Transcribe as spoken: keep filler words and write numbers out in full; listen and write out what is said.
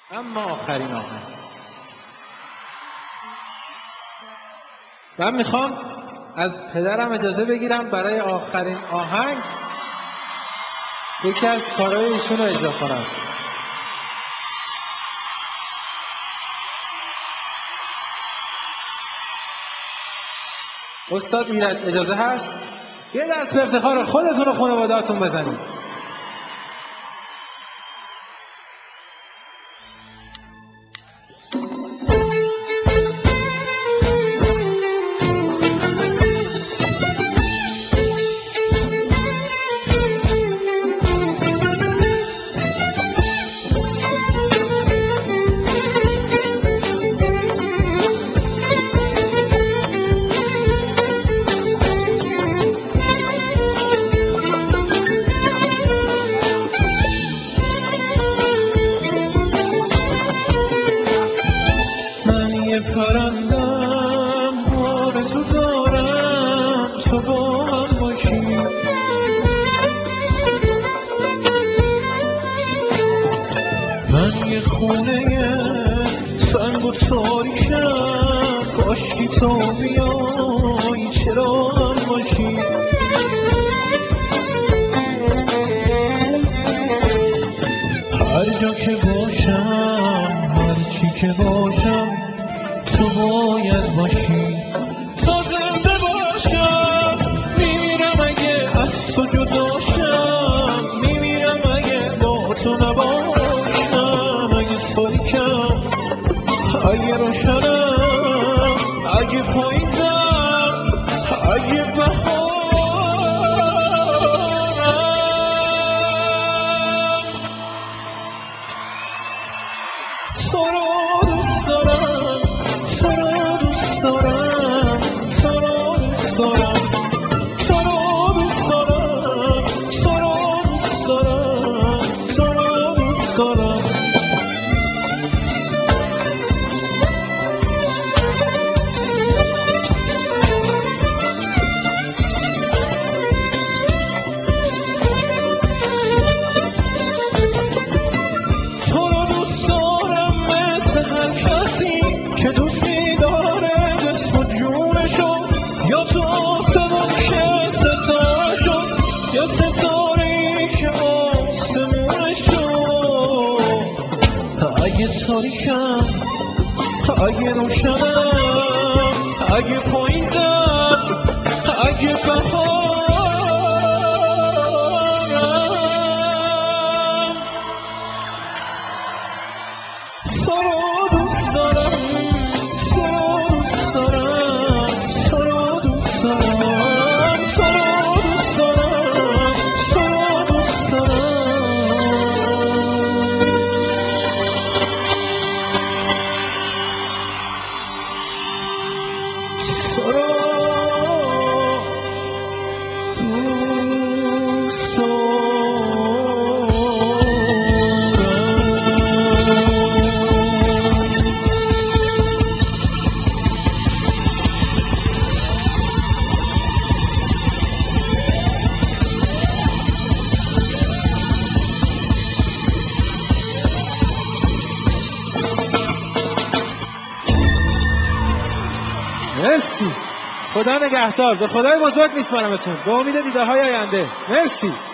اما آخرین آهنگ. من میخوام از پدرم اجازه بگیرم برای آخرین آهنگ یکی از کارهای ایشون رو اجرا کنم. استاد ایرج اجازه هست؟ یه دست به افتخار خودتون و خانواده‌هاتون بزنید. پرندم آرزو دارم تو با من باشی، من یه خونه سنگ و تاریکم، کاشکی تو بیای چرا هم باشی. هر جا که باشم هر چی که باشم تو باید باشی. تا زنده باشم میمیرم اگه از تو جداشم، میمیرم اگه با تو نباشم. اگه تاریکم اگه روشنم، اگه پاییزم اگه بهارم، تو رو دوست دارم، تو رو دوست دارم، تو رو دوست دارم، تو رو دوست دارم، تو رو دوست دارم، تو رو دوست دارم. تو رو دوست دارم مثل هر کسی که دوست می‌داره جسم و جونشو، یا تو آسمون که ستاره شد یا ستاره‌ای که آسمونشو. اگه تاریکم اگه روشنم، اگه پاییزم اگه بهارم، تو رو دوست دارم، تو رو دوست دارم، تو رو دوست دارم، تو رو دوست دارم، تو رو دوست دارم، تو رو دوست دارم. مرسی. خدا نگهدار. به خدای بزرگ میسپارمتون. به امید دیدارهای آینده. مرسی.